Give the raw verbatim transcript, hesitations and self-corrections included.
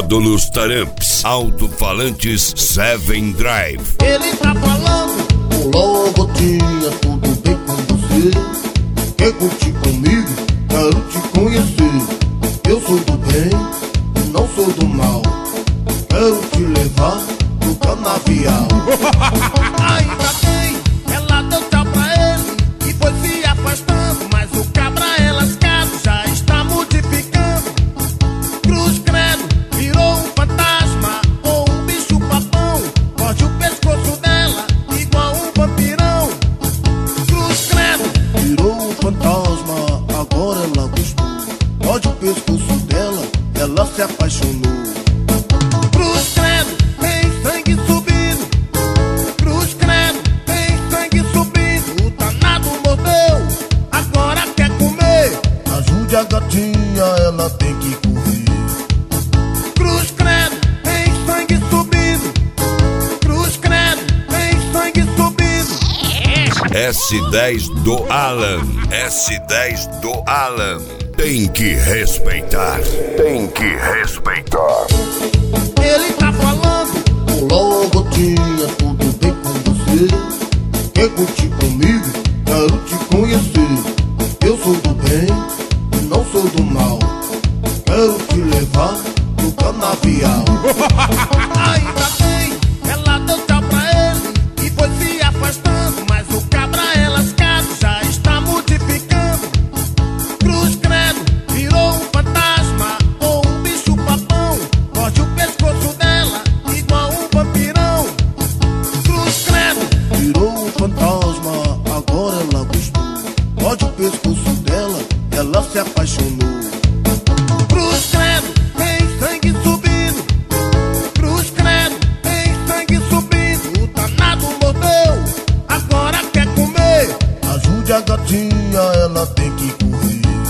ligado nos taramps. Alto-falantes Seven Drive. Ele tá falando, olá gotinha, tudo bem com você? Quer curtir comigo? Quero te conhecer. Eu sou do bem, não sou do mal. Quero te levar pro canavial. Ainda bem, ela deu tchau pra ele e foi se afastando, mas o cabra é lascado, já está modificando. Cruz credo, virou um fantasma ou um bicho papão, morde o pescoço dela igual um vampirão. Cruz credo, virou um fantasma, agora ela gostou, morde o pescoço dela, ela se apaixonou. Cruz credo, tem sangue subindo. Cruz credo, tem sangue subindo. O danado mordeu, agora quer comer. Ajude a gatinha, ela tem que correr. Cruz credo, tem sangue subindo. Cruz credo, tem sangue subindo. S dez do Alan. S dez do Alan. Tem que respeitar. Tem que respeitar. Ele tá falando, olá gotinha, tudo bem com você? Quer curtir comigo? Quero te conhecer. Eu sou do bem, não sou do mal. Quero te levar pro canavial. Ainda bem, ela deu tchau pra ele e foi se afastando, mas o cabra é lascado, já está modificando. Cruz credo, virou um fantasma ou um bicho papão, morde o pescoço dela igual um vampirão. Cruz credo, virou um fantasma, agora ela gostou, morde o pescoço dela, ela se apaixonou. Cruz credo, tem sangue subindo. Cruz credo, tem sangue subindo. O danado mordeu, agora quer comer. Ajude a gatinha, ela tem que correr.